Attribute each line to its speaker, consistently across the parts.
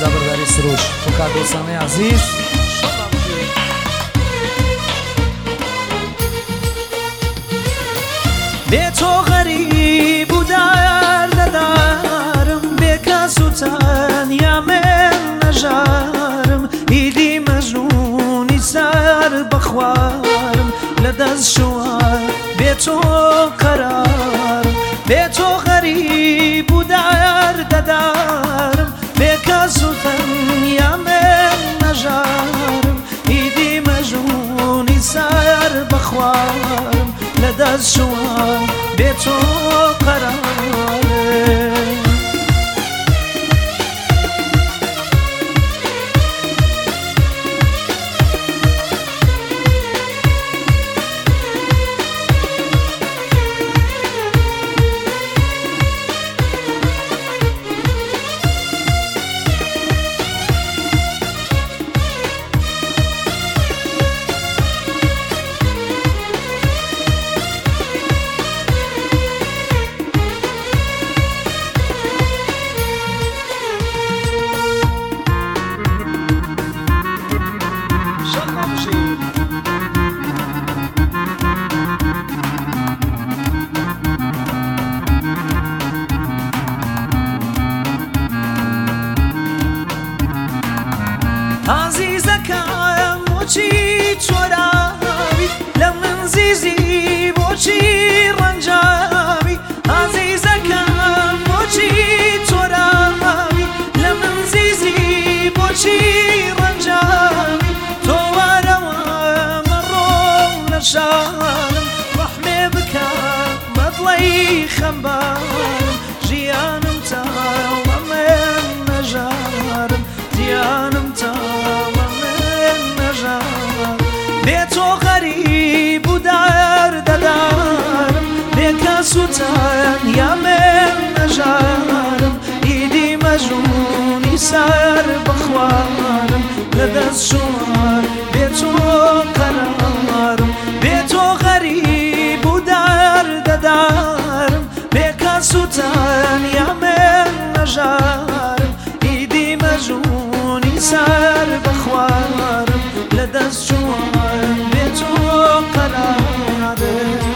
Speaker 1: سزابرداری سروش فکر دوستانه عزیز به تو غریب و درد دارم به کس و تنیا من نجارم ایدی مجنونی سر بخوارم لدست شوار به تو قرارم به تو غریب و درد دارم به کس و تنیا من نجارم ایدی مجنونی سر بخوارم لدست شوار به تو قراره عزیزەکەم بۆچی چۆراوی لە من زیزی بۆچی ڕەنجاوی عزیزەکەم بۆچی چۆراوی لە من زیزی بۆچی ڕەنجاوی تۆ وارەوە مەڕۆ لە شانم ڕەحمێ بکە بەدڵی خەمبارم ژیانم تاوە من نەژارم ژیانم تاوە من نەژارم بێ تۆ غەریب و دەردەدارم بێ کەس و تەنیا من نەژارم ئیدی مەجنونی سەر بخوارم لەدەست شوار بێ تۆ قەرارم بێ تۆ غەریب و دەردەدارم بێ کەس و تەنیا من نەژارم ئیدی مەجنونی سەر بخوارم لەدەست شوار بێ تۆ قەرارم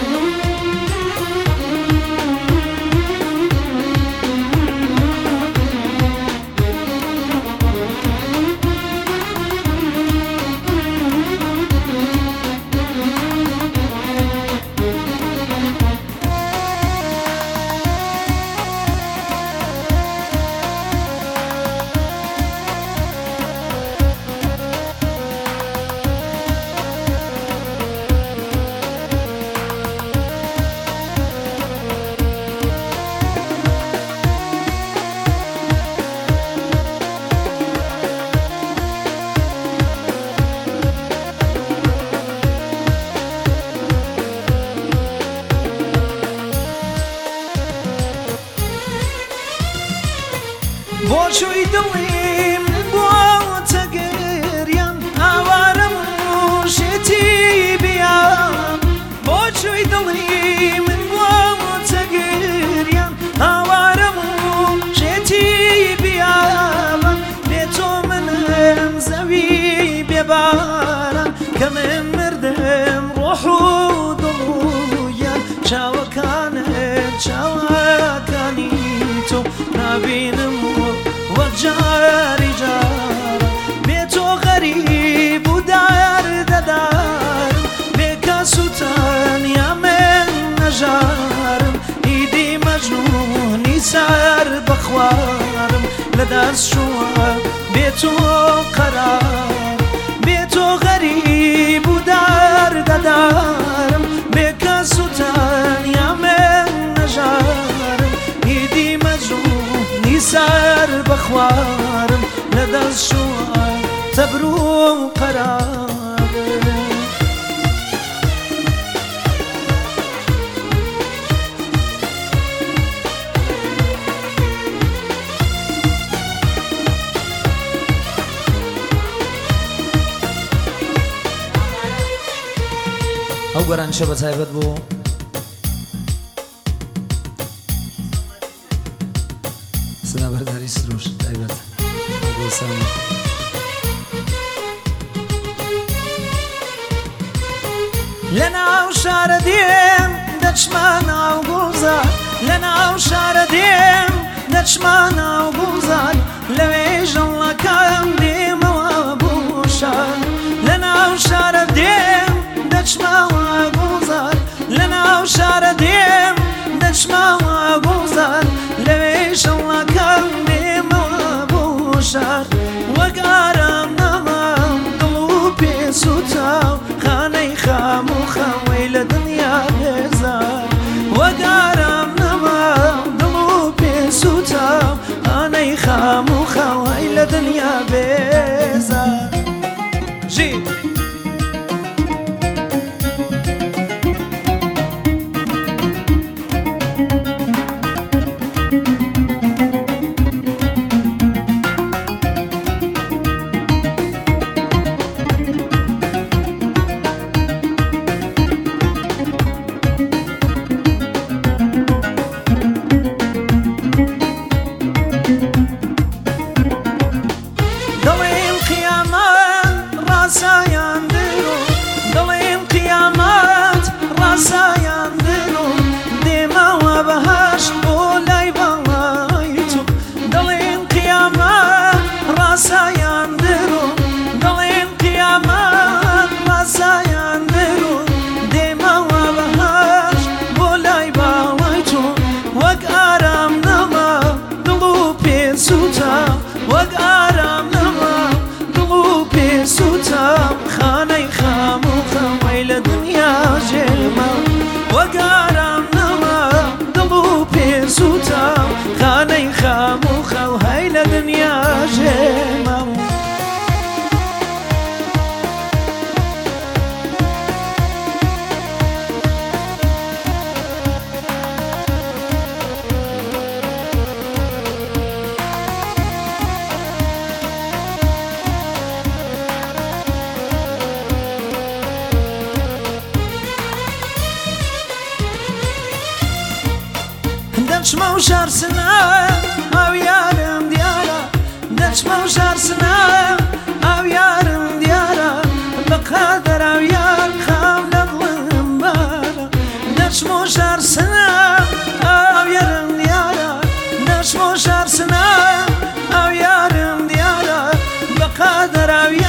Speaker 1: بۆچووی دڵی من بۆتە گریان ئاوارەم و شێتی بیان بۆچووی دڵی من بۆتە گریان ئاوارەم و شێتی بیان بێ تۆ منم زەوی بێباران کە من مردم ڕۆح و دڵویان چاوەکانت چاوەکانی تۆ نابینم جاری جارم بێ تۆ غەریب و دەردەدارم بێ کەس و تەنیا من نەژارم ئیدی مەجنونی سەر بەخوارم لەدەست شووە بێ تۆ قەرار بێ تۆ غەریب و دەردەدارم بێ کەس و تەنیا من نەژارم ئیدی مەجنونی سەر بخوارم لدست شوار تبرو قرار ئەو گەرانشە بە تایبەت بوو سنابەرداری سروش تایبەت لناو شارە دێم دەچمە ناو گوڵزار لەناو شارە دێم دەچمە ناو گوڵزار لەوێ ژەڵەکەم دێمەوە بۆ شار لەناو شارە دێم دەچمەوە گوڵزار لەناو شارە دێم دەچمەوە گوڵزار لەوێ ژەڵەکەم دێمەوە بۆ شار وەک ئارام نەمام دڵ و پێسووتاو خانەی خام و خەوەی لە دنیا بێزار وەک ئارام نەمام دڵ و پێسووتاو خانەی خام و خەوەی لە دنیا بێزار ژی دڵێم قیامەت ڕاستایاندرۆ دێمەوە بەهەشت بۆ لای بەڵای تۆ دڵێم قیامەت ڕاستایاندرۆ دڵێم قیامەت ڕاستایاندرۆ دێمەوە بەهەشت بۆ لای باوای تۆ وەک ئارام نەما دڵ و پێسووتە وەک ئارام نەما دڵ و پێسووتە خانەی خام و خەوەی لە دنیا ژێمە وەک ئارام نەما دڵ و پێسووتە خانەی خام و خەوەی لە دنیا ژێمە دەچمە و ژارسنە ئەو یارم دیارە دەچمە و ژارسنە ئەو یارم دیارە بەقەدەر ئەو یار خاو لە دڵم بارە دەچمە و ژارسنە ئەو یارم دیارە دەچمە و ژارسنە ئەو یارم دیارە بەقەدەر ئەو